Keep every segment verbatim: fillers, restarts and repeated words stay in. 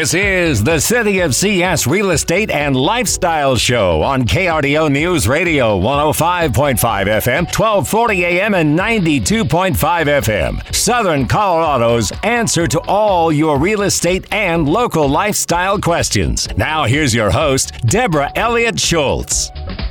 This is the City of C S Real Estate and Lifestyle Show on K R D O News Radio, one oh five point five F M, twelve forty A M, and ninety-two point five F M. Southern Colorado's answer to all your real estate and local lifestyle questions. Now here's your host, Deborah Elliott Schultz.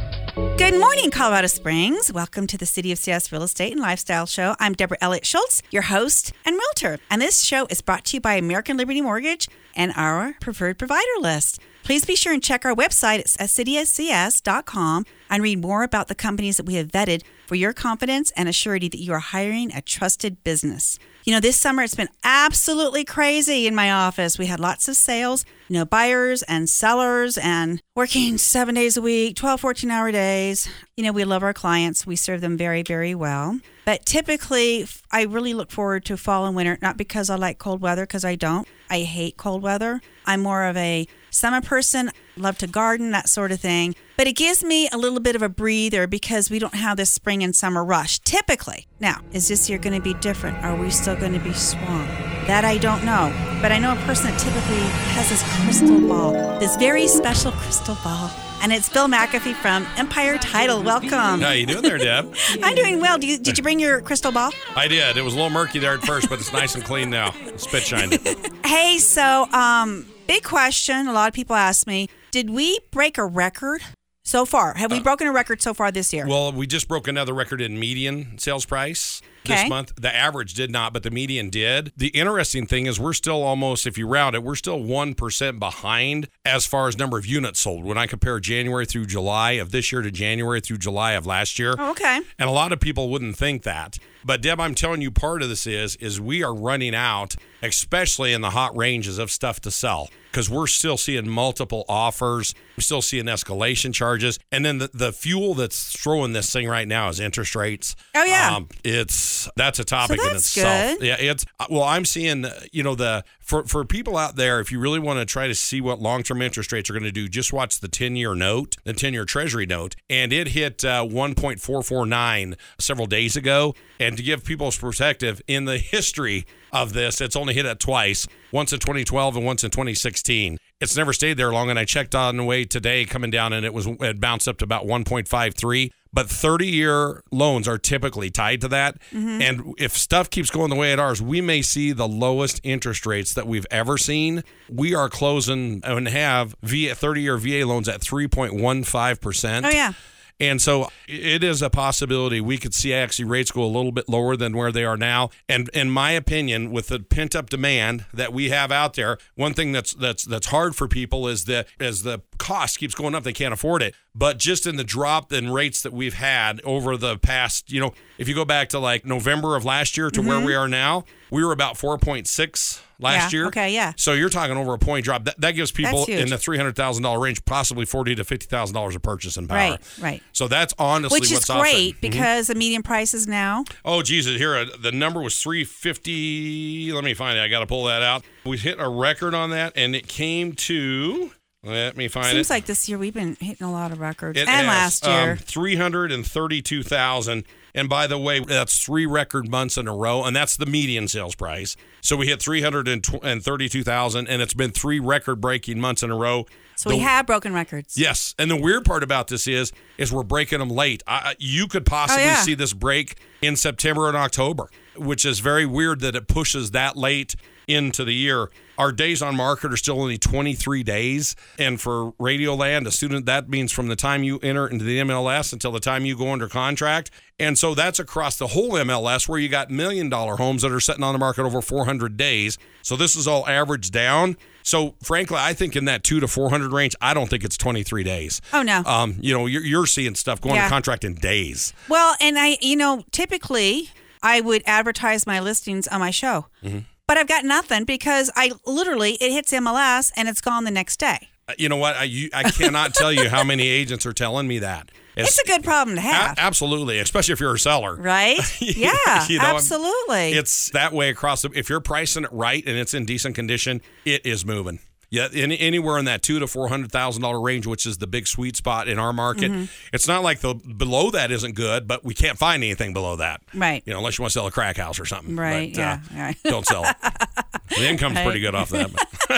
Good morning, Colorado Springs. Welcome to the City of C S Real Estate and Lifestyle Show. I'm Deborah Elliott Schultz, your host and realtor. And this show is brought to you by American Liberty Mortgage and our preferred provider list. Please be sure and check our website at city of c s dot com and read more about the companies that we have vetted for your confidence and assurity that you are hiring a trusted business. You know, this summer it's been absolutely crazy in my office. We had lots of sales, you know, buyers and sellers and working seven days a week, twelve, fourteen-hour days. You know, we love our clients. We serve them very, very well. But typically, I really look forward to fall and winter, not because I like cold weather, because I don't. I hate cold weather. I'm more of a summer person, love to garden, that sort of thing. But it gives me a little bit of a breather because we don't have this spring and summer rush, typically. Now, is this year going to be different? Are we still going to be swamped? That I don't know. But I know a person that typically has this crystal ball, this very special crystal ball. And it's Bill McAfee from Empire Title. Welcome. How you doing there, Deb? I'm doing well. Do you, did you bring your crystal ball? I did. It was a little murky there at first, but it's nice and clean now. Spit shined it. Hey, so um, big question. A lot of people ask me, did we break a record so far? Have we uh, broken a record so far this year? Well, we just broke another record in median sales price. Okay. This month. The average did not, but the median did. The interesting thing is we're still almost, if you round it, we're still one percent behind as far as number of units sold when I compare January through July of this year to January through July of last year. Oh, okay. And a lot of people wouldn't think that. But, Deb, I'm telling you, part of this is, is we are running out, especially in the hot ranges of stuff to sell, because we're still seeing multiple offers. We're still seeing escalation charges. And then the, the fuel that's throwing this thing right now is interest rates. Oh, yeah. Um, it's that's a topic so in that's itself. Good. Yeah, it's well, I'm seeing, you know, the for, for people out there, if you really want to try to see what long-term interest rates are going to do, just watch the ten-year note, the ten-year Treasury note, and it hit uh, one point four four nine several days ago. And to give people's perspective, in the history of this, it's only hit it twice, once in twenty twelve and once in twenty sixteen. It's never stayed there long, and I checked on the way today coming down, and it was it bounced up to about one point five three. But thirty-year loans are typically tied to that. Mm-hmm. And if stuff keeps going the way it is, we may see the lowest interest rates that we've ever seen. We are closing and have thirty-year V A loans at three point one five percent. Oh, yeah. And so it is a possibility we could see actually rates go a little bit lower than where they are now. And in my opinion, with the pent-up demand that we have out there, one thing that's that's that's hard for people is that as the cost keeps going up, they can't afford it. But just in the drop in rates that we've had over the past, you know, if you go back to like November of last year to mm-hmm. where we are now, we were about four point six last yeah, year. Okay, yeah. So you're talking over a point drop. That, that gives people in the three hundred thousand dollars range possibly forty thousand to fifty thousand dollars of purchasing power. Right, right. So that's honestly Which what's is great offering. because mm-hmm. the median prices now. Oh, Jesus. Here, uh, the number was three fifty. Let me find it. I got to pull that out. We hit a record on that, and it came to... Let me find Seems it. Seems like this year we've been hitting a lot of records. It and has, last year. Um, three hundred thirty-two thousand. And by the way, that's three record months in a row, and that's the median sales price. So we hit three hundred thirty-two thousand, and it's been three record-breaking months in a row. So the, we have broken records. Yes, and the weird part about this is, is we're breaking them late. I, you could possibly oh, yeah. see this break in September and October, which is very weird that it pushes that late into the year. Our days on market are still only twenty-three days. And for Radioland, a student, that means from the time you enter into the M L S until the time you go under contract. And so that's across the whole M L S where you got million dollar homes that are sitting on the market over four hundred days. So this is all averaged down. So frankly, I think in that two to four hundred range, I don't think it's twenty-three days. Oh, no. Um, you know, you're, you're seeing stuff going yeah. to contract in days. Well, and I, you know, typically I would advertise my listings on my show. Mm-hmm. But I've got nothing because I literally, it hits M L S and it's gone the next day. You know what? I, you, I cannot tell you how many agents are telling me that. It's, it's a good problem to have. A- absolutely, especially if you're a seller. Right? Yeah, you know, absolutely. It's that way across the, if you're pricing it right and it's in decent condition, it is moving. Yeah, any, anywhere in that two to four hundred thousand dollar range, which is the big sweet spot in our market. Mm-hmm. It's not like the below that isn't good, but we can't find anything below that. Right. You know, unless you want to sell a crack house or something. Right. But, yeah. Uh, right. Don't sell it. The income's right. pretty good off that.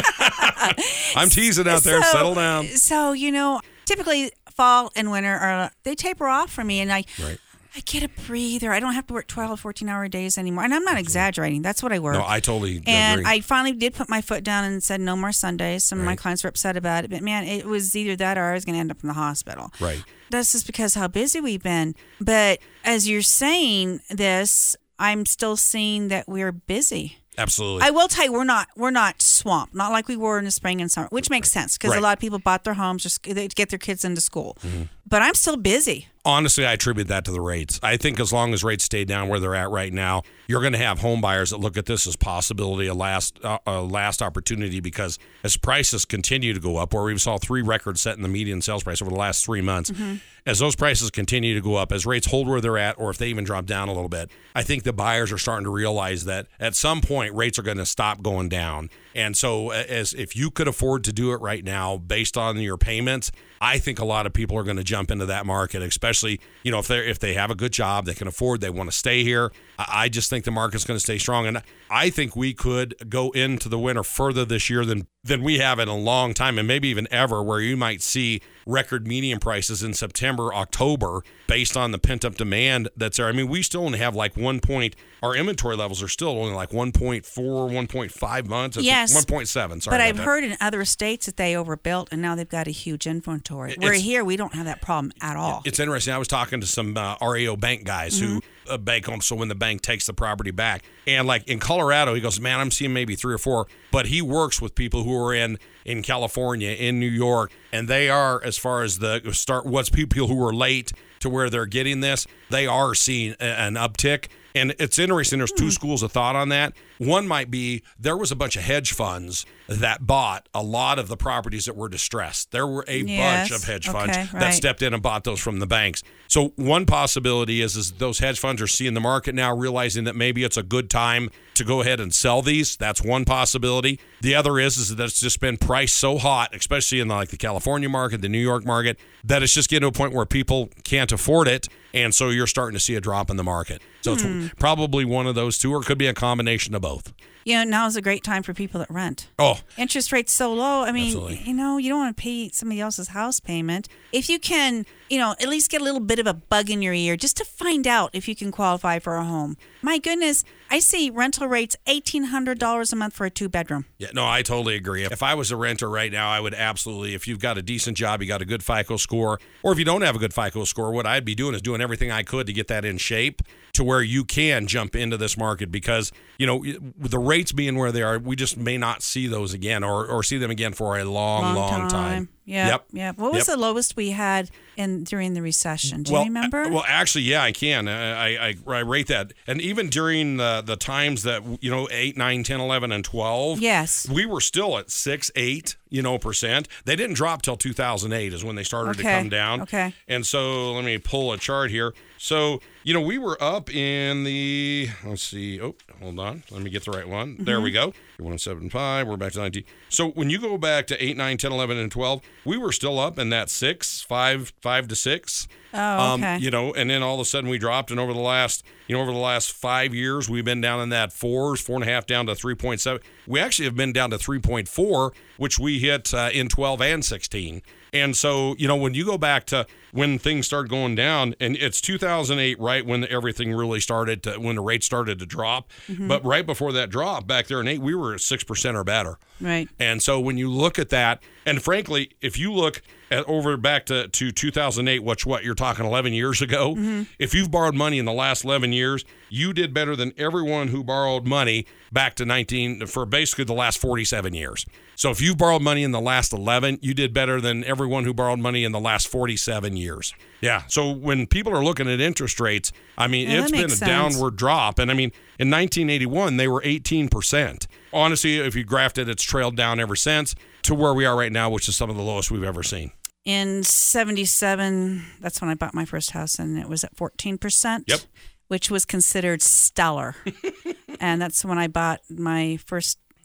I'm teasing out there. So, Settle down. So you know, typically fall and winter are they taper off for me, and I. Right. I get a breather. I don't have to work twelve, fourteen-hour days anymore. And I'm not exaggerating. That's what I work. No, I totally and agree. I finally did put my foot down and said no more Sundays. Some of my Right. clients were upset about it. But, man, it was either that or I was going to end up in the hospital. Right. That's just because how busy we've been. But as you're saying this, I'm still seeing that we're busy. Absolutely. I will tell you, we're not we're not swamped, not like we were in the spring and summer, which makes sense because Right. a lot of people bought their homes just to get their kids into school. Mm-hmm. But I'm still busy. Honestly, I attribute that to the rates. I think as long as rates stay down where they're at right now, you're going to have home buyers that look at this as possibility, a last uh, a last opportunity, because as prices continue to go up, where we saw three records set in the median sales price over the last three months, mm-hmm. as those prices continue to go up, as rates hold where they're at, or if they even drop down a little bit, I think the buyers are starting to realize that at some point rates are going to stop going down. And so as if you could afford to do it right now based on your payments, I think a lot of people are going to jump into that market, especially, you know, if they if they have a good job, they can afford, they want to stay here. I just think the market's going to stay strong. And I think we could go into the winter further this year than, than we have in a long time, and maybe even ever, where you might see record median prices in September, October, based on the pent-up demand that's there. I mean, we still only have like one point, our inventory levels are still only like one point four, one point five months. Yes. one point seven, sorry But about I've that. heard in other states that they overbuilt, and now they've got a huge inventory. It's- Where here, we don't have that problem at all. It's interesting. I was talking to some uh, R A O bank guys mm-hmm. who uh, bank homes, so when the bank takes the property back. And like in Colorado, he goes, man, I'm seeing maybe three or four. But he works with people who are in, in California, in New York, and they are, as far as the start, what's people who are late to where they're getting this, they are seeing a, an uptick. And it's interesting. There's two schools of thought on that. One might be there was a bunch of hedge funds that bought a lot of the properties that were distressed. There were a yes. bunch of hedge funds okay, that right. stepped in and bought those from the banks. So one possibility is, is those hedge funds are seeing the market now, realizing that maybe it's a good time to go ahead and sell these. That's one possibility. The other is, is that it's just been priced so hot, especially in the, like the California market, the New York market, that it's just getting to a point where people can't afford it. And so you're starting to see a drop in the market. So hmm. it's probably one of those two, or it could be a combination of both. You know, now is a great time for people that rent. Oh. Interest rates so low. I mean, Absolutely. you know, you don't want to pay somebody else's house payment. If you can, you know, at least get a little bit of a bug in your ear just to find out if you can qualify for a home. My goodness, I see rental rates eighteen hundred dollars a month for a two-bedroom. Yeah, no, I totally agree. If I was a renter right now, I would absolutely, if you've got a decent job, you got a good FICO score, or if you don't have a good FICO score, what I'd be doing is doing everything I could to get that in shape to where you can jump into this market, because, you know, with the rates being where they are, we just may not see those again or, or see them again for a long, long, long time. time. Yep, Yep. yep. What was Yep. the lowest we had in during the recession? Do well, you remember? uh, well, actually, yeah, I can. I, I I rate that. And even during the, the times that, you know, eight, nine, ten, eleven, and twelve, yes, we were still at six, eight, you know, percent. They didn't drop till two thousand eight is when they started okay. to come down. Okay. And so let me pull a chart here. So, you know, we were up in the, let's see, oh, hold on. Let me get the right one. Mm-hmm. There we go. one seventy-five, we're back to nineteen. So when you go back to eight, nine, ten, eleven, and twelve, we were still up in that six, five, five to six. Oh, okay. Um, you know, and then all of a sudden we dropped, and over the last, you know, over the last five years, we've been down in that fours, four and a half down to three point seven. We actually have been down to three point four, which we hit uh, in twelve and sixteen. And so, you know, when you go back to when things started going down, and it's two thousand eight, right, when everything really started to, when the rates started to drop. Mm-hmm. But right before that drop, back there in eight, we were at six percent or better. Right. And so when you look at that, and frankly, if you look at over back to, to two thousand eight, which what, you're talking eleven years ago, mm-hmm. if you've borrowed money in the last eleven years, you did better than everyone who borrowed money back to nineteen, for basically the last forty-seven years. So if you've borrowed money in the last eleven, you did better than everyone who borrowed money in the last forty-seven years. Yeah. So when people are looking at interest rates, I mean, yeah, it's been a sense. downward drop. And I mean, in nineteen eighty-one, they were eighteen percent. Honestly, if you graphed it, it's trailed down ever since to where we are right now, which is some of the lowest we've ever seen. In seventy-seven, that's when I bought my first house, and it was at fourteen percent. Yep. Which was considered stellar. And that's when I bought my first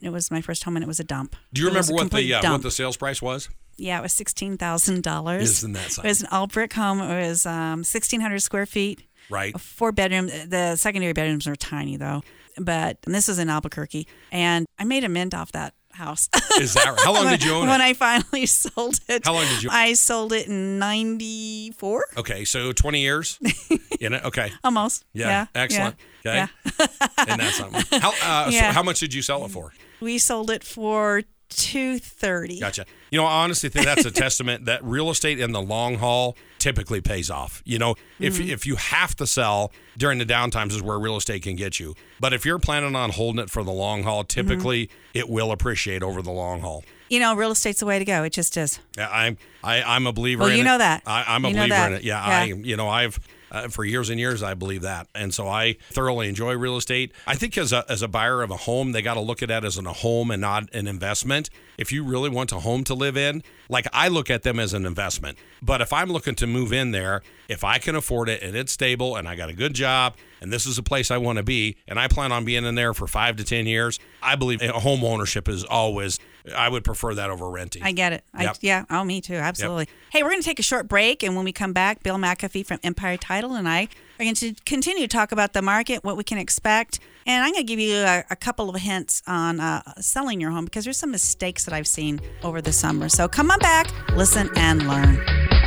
it was my first home, and it was a dump. Do you It was remember a what complete the uh, dump. what the sales price was? Yeah, it was sixteen thousand dollars. Isn't that It something? was an all brick home. It was um, sixteen hundred square feet. Right. Four bedroom. The secondary bedrooms are tiny though, but and this was in Albuquerque, and I made a mint off that house. Is that how long when, did you own when it? I finally sold it. How long did you- I sold it in ninety-four. Okay, so twenty years in it. Okay. Almost. Yeah. Yeah. Excellent. Yeah. Okay. Isn't that something? How uh, Yeah. so how much did you sell it for? We sold it for two thirty. Gotcha. You know, I honestly think that's a testament that real estate in the long haul typically pays off. You know, if Mm-hmm. if you have to sell during the downtimes is where real estate can get you. But if you're planning on holding it for the long haul, typically Mm-hmm. it will appreciate over the long haul. You know, real estate's the way to go. It just is. Yeah, I'm I, I'm a believer Well, in it. you know that. I, I'm a You know believer that. in it. Yeah, Yeah. I you know I've uh, for years and years I believe that, and so I thoroughly enjoy real estate. I think as a as a buyer of a home, they got to look at that as an, a home and not an investment. If you really want a home to live in, like I look at them as an investment. But if I'm looking to move in there, if I can afford it and it's stable and I got a good job and this is a place I want to be and I plan on being in there for five to ten years, I believe home ownership is always. I would prefer that over renting. I get it. I, Yep. Yeah. Oh, me too. Absolutely. Hey, we're going to take a short break. And when we come back, Bill McAfee from Empire Title and I are going to continue to talk about the market, what we can expect. And I'm going to give you a, a couple of hints on uh, selling your home because there's some mistakes that I've seen over the summer. So come on back, listen, and learn.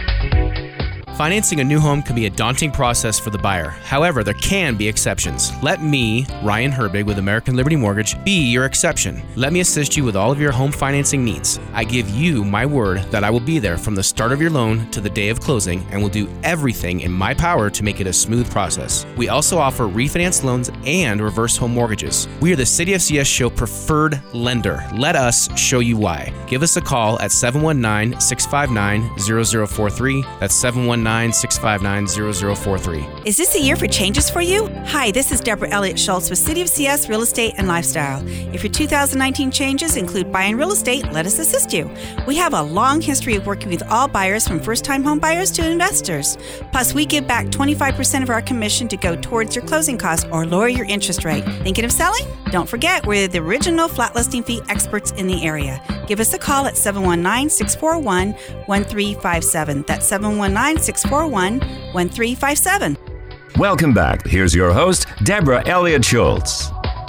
Financing a new home can be a daunting process for the buyer. However, there can be exceptions. Let me, Ryan Herbig with American Liberty Mortgage, be your exception. Let me assist you with all of your home financing needs. I give you my word that I will be there from the start of your loan to the day of closing and will do everything in my power to make it a smooth process. We also offer refinance loans and reverse home mortgages. We are the City of C S Show preferred lender. Let us show you why. Give us a call at seven one nine, six five nine, zero zero four three. That's seven one nine, six five nine, zero zero four three. Is this a year for changes for you? Hi, this is Deborah Elliott Schultz with City of C S Real Estate and Lifestyle. If your two thousand nineteen changes include buying real estate, let us assist you. We have a long history of working with all buyers from first-time home buyers to investors. Plus, we give back twenty-five percent of our commission to go towards your closing costs or lower your interest rate. Thinking of selling? Don't forget, we're the original flat listing fee experts in the area. Give us a call at seven one nine, six four one, one three five seven. That's seven one nine, six four one, one three five seven. Welcome back. Here's your host, Deborah Elliott Schultz.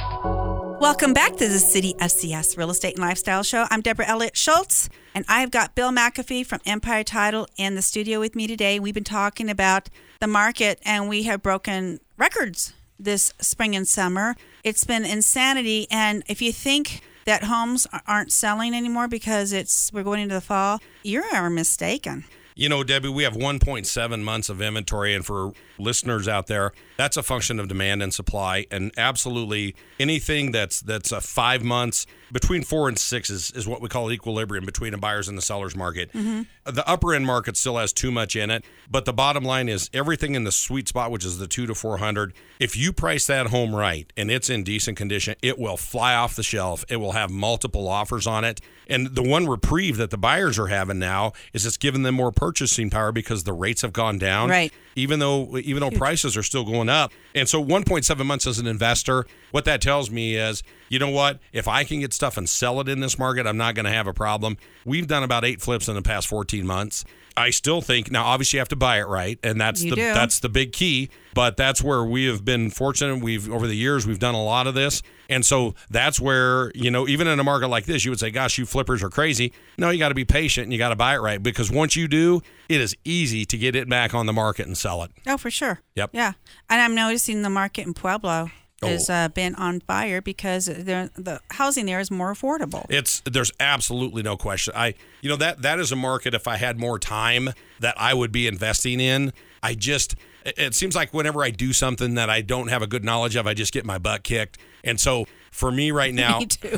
Welcome back to the City of C S Real Estate and Lifestyle Show. I'm Deborah Elliott Schultz, and I've got Bill McAfee from Empire Title in the studio with me today. We've been talking about the market, and we have broken records this spring and summer. It's been insanity, and if you think that homes aren't selling anymore because it's we're going into the fall, you are mistaken. You know, Debbie, we have one point seven months of inventory, and for listeners out there, that's a function of demand and supply. And absolutely anything that's that's a five months, between four and six is, is what we call equilibrium between a buyer's and the seller's market. Mm-hmm. The upper end market still has too much in it, but the bottom line is everything in the sweet spot, which is the two to four hundred. If you price that home right and it's in decent condition, it will fly off the shelf. It will have multiple offers on it. And the one reprieve that the buyers are having now is it's giving them more purchasing power because the rates have gone down. Right. Even though even though prices are still going up. And so one point seven months as an investor, what that tells me is, you know what? If I can get stuff and sell it in this market, I'm not going to have a problem. We've done about eight flips in the past fourteen months. I still think, now obviously you have to buy it right, and that's You the do. that's the big key, but that's where we have been fortunate. We've over the years we've done a lot of this. And so that's where, you know, even in a market like this, you would say, gosh, you flippers are crazy. No, you got to be patient and you got to buy it right, because once you do, it is easy to get it back on the market and sell it. Oh, for sure. Yep. Yeah. And I'm noticing the market in Pueblo Oh. has uh, been on fire because the the housing there is more affordable. It's there's absolutely no question. I you know that that is a market, if I had more time, that I would be investing in. I just it, it seems like whenever I do something that I don't have a good knowledge of, I just get my butt kicked. And so for me right now, Me too.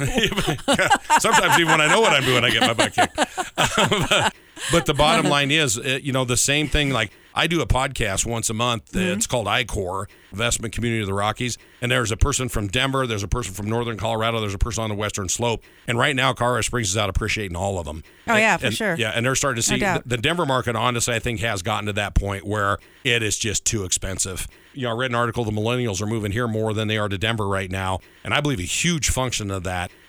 sometimes even when I know what I'm doing, I get my butt kicked. but, but the bottom line is, uh, you know, the same thing. Like I do a podcast once a month. Uh, Mm-hmm. It's called I CORE, Investment Community of the Rockies. And there's a person from Denver. There's a person from Northern Colorado. There's a person on the Western Slope. And right now, Colorado Springs is out appreciating all of them. Oh, yeah, And- for and- sure. Yeah, and they're starting to No see doubt. the, the Denver market, honestly, I think has gotten to that point where it is just too expensive. You know, I read an article, the millennials are moving here more than they are to Denver right now. And I believe a huge function of that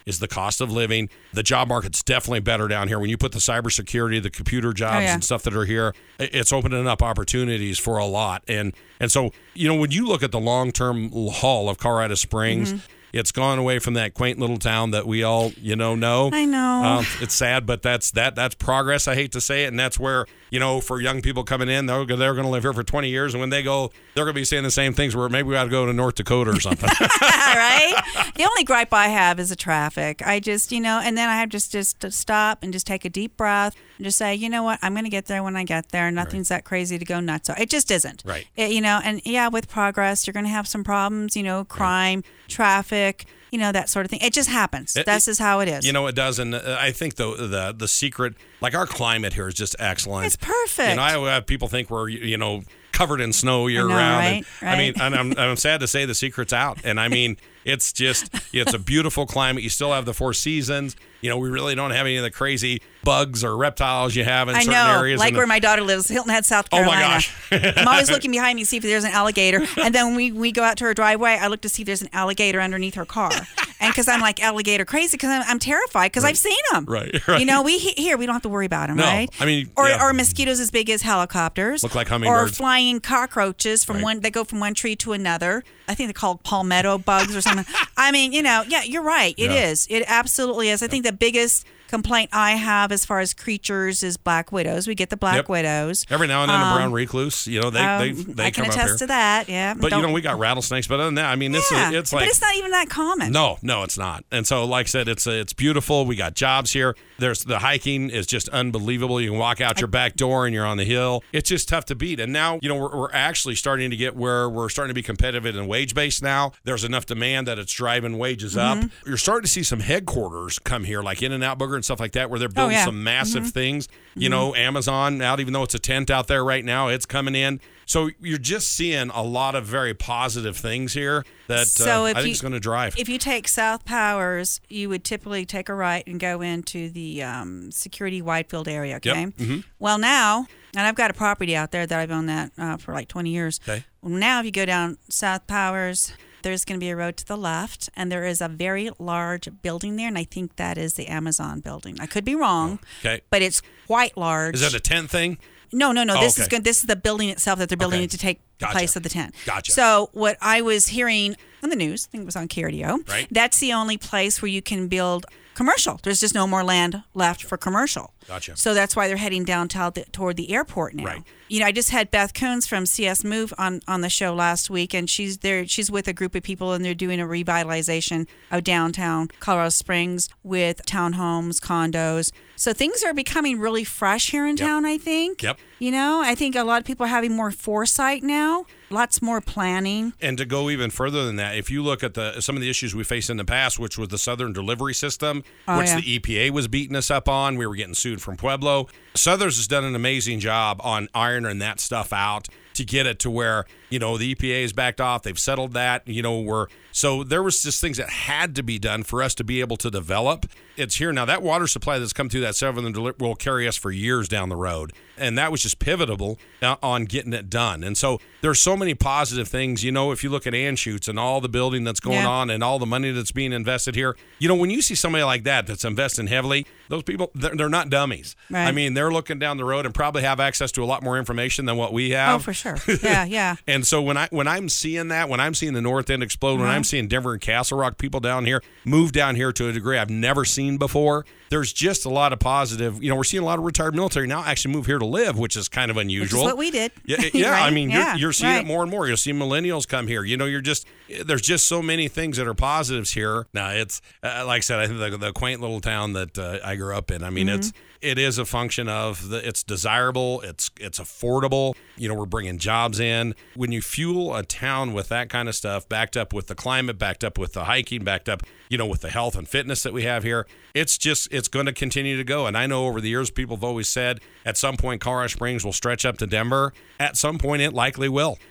is the cost of living. The job market's definitely better down here. When you put the cybersecurity, the computer jobs Oh, yeah. and stuff that are here, it's opening up opportunities for a lot. And and so, you know, when you look at the long-term haul of Colorado Springs, Mm-hmm. it's gone away from that quaint little town that we all, you know, know. I know. Um, it's sad, but that's that that's progress. I hate to say it, and that's where, you know, for young people coming in, they're they're going to live here for twenty years, and when they go, they're going to be saying the same things. Where maybe we got to go to North Dakota or something. Right? The only gripe I have is the traffic. I just, you know, and then I have just just to stop and just take a deep breath and just say, you know what, I'm going to get there when I get there. Nothing's that crazy to go nuts. So it just isn't. Right. It- you know, and yeah, with progress, you're going to have some problems. You know, crime, traffic. You know, that sort of thing. It just happens. It- That's just how it is. You know, it does, and uh, I think the the the secret, like our climate here, is just excellent. It's perfect. You know, I have people think we're you know covered in snow year know, round. right? And, Right. I mean, and I'm I'm sad to say the secret's out, and I mean it's just it's a beautiful climate. You still have the four seasons. You know, we really don't have any of the crazy bugs or reptiles you have in I certain know, areas. like and- where my daughter lives, Hilton Head, South Oh, my Carolina. gosh. I'm always looking behind me to see if there's an alligator. And then when we, we go out to her driveway, I look to see if there's an alligator underneath her car. And because I'm like alligator crazy, because I'm, I'm terrified, because I've seen them. Right, right. You know, we he- here, we don't have to worry about them, No, right? I mean, or, yeah. or mosquitoes as big as helicopters. Look like Or hummingbirds. flying cockroaches from Right. one, they go from one tree to another. I think they're called palmetto bugs or something. I mean, you know, yeah, you're right. It Yeah. is. It absolutely is. I think the biggest complaint I have as far as creatures is black widows. We get the black Yep. widows. Every now and then a Um, brown recluse, you know, they um, they they I can come up attest here. to that. Yeah, But you Don't- know, we got rattlesnakes. But other than that, I mean, it's yeah, it's but like it's not even that common. No, no, it's not. And so, like I said, it's it's beautiful. We got jobs here. There's the hiking is just unbelievable. You can walk out your back door and you're on the hill. It's just tough to beat. And now, you know, we're, we're actually starting to get where we're starting to be competitive in wage base now. There's enough demand that it's driving wages Mm-hmm. up. You're starting to see some headquarters come here, like In-N-Out Burger and stuff like that, where they're building yeah. some massive things. You know, Amazon out, even though it's a tent out there right now, it's coming in. So you're just seeing a lot of very positive things here that So uh, I if think you- is going to drive. If you take South Powers, you would typically take a right and go into the um, Security Widefield area, okay? Mhm. Well, now, and I've got a property out there that I've owned that uh, for like twenty years. Okay. Well, now, if you go down South Powers, there's going to be a road to the left, and there is a very large building there, and I think that is the Amazon building. I could be wrong, Okay. but it's quite large. Is that a tent thing? No, no, no. Oh, this is okay. good. This is the building itself that they're building Okay. it to take the Gotcha. place of the tent. Gotcha. So what I was hearing on the news, I think it was on K R D O, Right. that's the only place where you can build commercial. There's just no more land left for commercial. Gotcha. So that's why they're heading downtown the, toward the airport now. Right. You know, I just had Beth Coons from C S Move on, on the show last week, and she's there. She's with a group of people, and they're doing a revitalization of downtown Colorado Springs with townhomes, condos. So things are becoming really fresh here in Yep. town, I think. Yep. You know, I think a lot of people are having more foresight now, lots more planning. And to go even further than that, if you look at the some of the issues we faced in the past, which was the Southern Delivery System, Oh, which yeah. the E P A was beating us up on, we were getting sued from Pueblo. Southers has done an amazing job on ironing that stuff out to get it to where, you know, the E P A is backed off. They've settled that, you know, we're so there was just things that had to be done for us to be able to develop. It's here now. That water supply that's come through that Southern Delivery will carry us for years down the road. And that was just pivotal on getting it done. And so there's so many positive things. You know, if you look at Anschutz and all the building that's going Yeah. on and all the money that's being invested here, you know, when you see somebody like that that's investing heavily, those people, they're, they're not dummies. Right. I mean, they're looking down the road and probably have access to a lot more information than what we have. Oh, for sure. Yeah, yeah. And so when I when I'm seeing that, when I'm seeing the North End explode, when Uh-huh. I'm seeing Denver and Castle Rock people down here move down here to a degree I've never seen before, there's just a lot of positive. You know, we're seeing a lot of retired military now actually move here to live, which is kind of Which is unusual. what we did. Yeah, yeah. I Right? mean, Yeah, you're, you're seeing right. it more and more. You'll see millennials come here. You know, you're just there's just so many things that are positives here. Now, it's uh, like I said, I think the, the quaint little town that uh, I grew up in. I mean, Mm-hmm. it's it is a function of the, it's desirable, it's it's affordable. You know, we're bringing jobs in. When you fuel a town with that kind of stuff, backed up with the climate, backed up with the hiking, backed up, you know, with the health and fitness that we have here, it's just it's going to continue to go. And I know over the years, people have always said at some point Colorado Springs will stretch up to Denver. At some point, it likely will.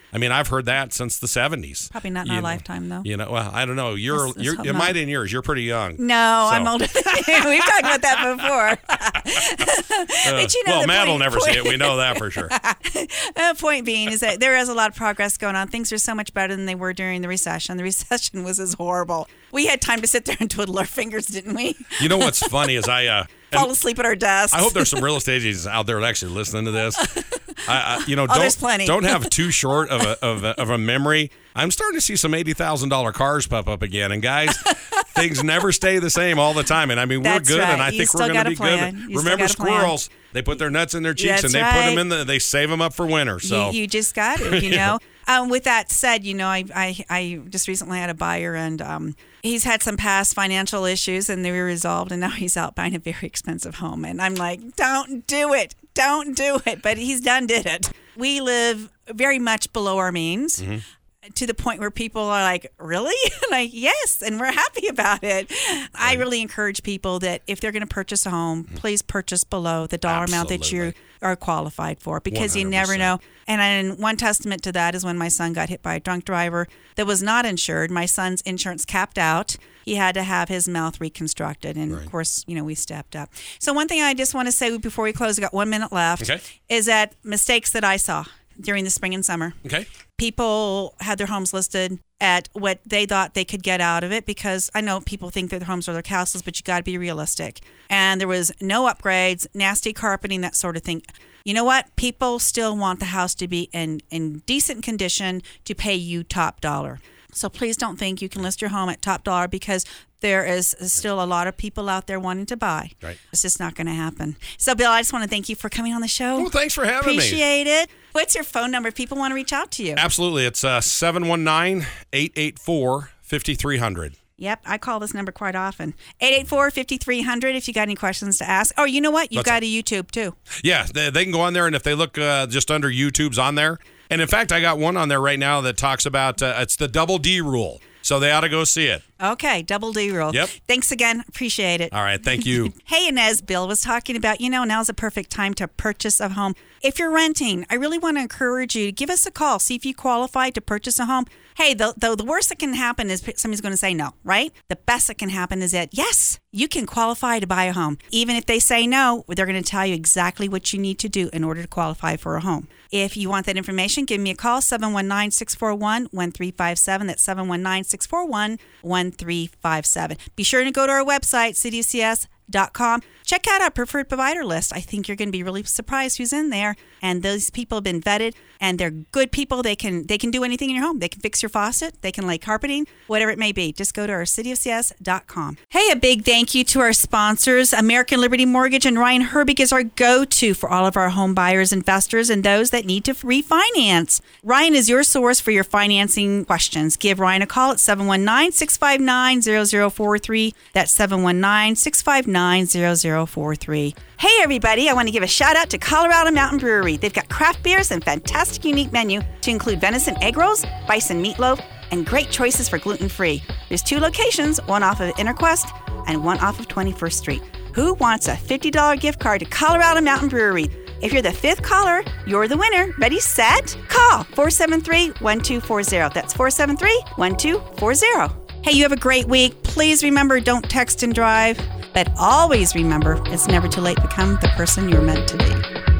I mean, I've heard that since the seventies. Probably not in you our know, lifetime, though. You know, well, I don't know. You're, Let's- let's you're hope it not. might in yours. You're pretty young. No, So- I'm older than you. We've talked about that before. But you know, well, the Matt point- will never point- see it. We know that for sure. Uh, point being is that there is a lot of progress going on. Things are so much better than they were during the recession. The recession was as horrible. We had time to sit there and twiddle our fingers, didn't we? You know what's funny is I uh, Fall asleep at our desks. I hope there's some real estate agents out there actually listening to this. I, I, you know, Oh, don't there's plenty. don't have too short of a, of a of a memory. I'm starting to see some eighty thousand dollar cars pop up again, and guys, things never stay the same all the time. And I mean, we're That's good, right. and I You think still we're going gotta to be plan. good. You still Remember gotta plan. squirrels? They put their nuts in their cheeks That's and they right. put them in the. They save them up for winter. So You, you just got it, you know. um, with that said, you know, I, I I just recently had a buyer, and um, he's had some past financial issues, and they were resolved, and now he's out buying a very expensive home. And I'm like, don't do it, don't do it. But he's done did it. We live very much below our means. Mm-hmm. To the point where people are like, really? Like, yes, and we're happy about it. I really encourage people that if they're going to purchase a home, please purchase below the dollar amount that you Absolutely. are qualified for, because you one hundred never percent. know. And then one testament to that is when my son got hit by a drunk driver that was not insured. My son's insurance capped out. He had to have his mouth reconstructed. And of course, you know, we stepped up. So one thing I just want to say before we close, we got one minute left, Okay. is that mistakes that I saw during the spring and summer. okay. People had their homes listed at what they thought they could get out of it, because I know people think that their homes are their castles, but you got to be realistic. And there was no upgrades, nasty carpeting, that sort of thing. You know what? People still want the house to be in, in decent condition to pay you top dollar. So please don't think you can list your home at top dollar, because there is still a lot of people out there wanting to buy. Right. It's just not going to happen. So, Bill, I just want to thank you for coming on the show. Well, thanks for having me. Appreciate it. What's your phone number if people want to reach out to you? Absolutely. It's uh, seven one nine, eight eight four, five three zero zero. Yep, I call this number quite often. eight eight four, five three zero zero if you got any questions to ask. Oh, you know what? You've What's got a YouTube, too. Yeah, they, they can go on there, and if they look uh, just under YouTube's on there. And in fact, I got one on there right now that talks about uh, it's the double D rule. So they ought to go see it. Okay, double D rule. Yep. Thanks again. Appreciate it. All right, thank you. Hey, and as Bill was talking about, you know, now's the perfect time to purchase a home. If you're renting, I really want to encourage you to give us a call. See if you qualify to purchase a home. Hey, the, the, the worst that can happen is somebody's going to say no, right? The best that can happen is that, yes, you can qualify to buy a home. Even if they say no, they're going to tell you exactly what you need to do in order to qualify for a home. If you want that information, give me a call, seven one nine, six four one, one three five seven. That's seven one nine, six four one, one three five seven. Be sure to go to our website, city of c s dot com. Check out our preferred provider list. I think you're going to be really surprised who's in there. And those people have been vetted, and they're good people. They can they can do anything in your home. They can fix your faucet. They can lay carpeting, whatever it may be. Just go to our city of c s dot com. Hey, a big thank you to our sponsors. American Liberty Mortgage and Ryan Herbig is our go-to for all of our home buyers, investors, and those that need to refinance. Ryan is your source for your financing questions. Give Ryan a call at seven one nine, six five nine, zero zero four three. That's seven one nine, six five nine, zero zero four three. Hey, everybody. I want to give a shout out to Colorado Mountain Brewery. They've got craft beers and fantastic unique menu to include venison egg rolls, bison meatloaf, and great choices for gluten-free. There's two locations, one off of Interquest and one off of twenty-first Street. Who wants a fifty dollars gift card to Colorado Mountain Brewery? If you're the fifth caller, you're the winner. Ready, set, call four seven three, one two four zero. That's four seven three, one two four zero. Hey, you have a great week. Please remember, don't text and drive. But always remember, it's never too late to become the person you're meant to be.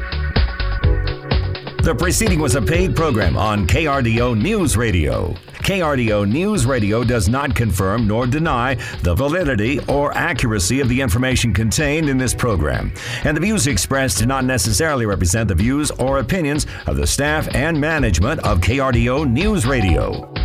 The preceding was a paid program on K R D O News Radio. K R D O News Radio does not confirm nor deny the validity or accuracy of the information contained in this program, and the views expressed do not necessarily represent the views or opinions of the staff and management of K R D O News Radio.